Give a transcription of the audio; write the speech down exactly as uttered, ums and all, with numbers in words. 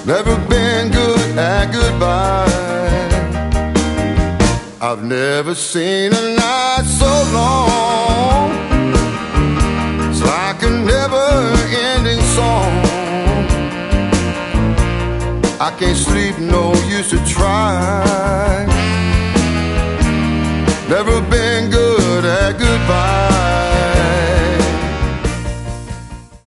Never been good at goodbye. I've never seen a night so long. It's like a never-ending song. I can't sleep, no use to try. Never been good at goodbye.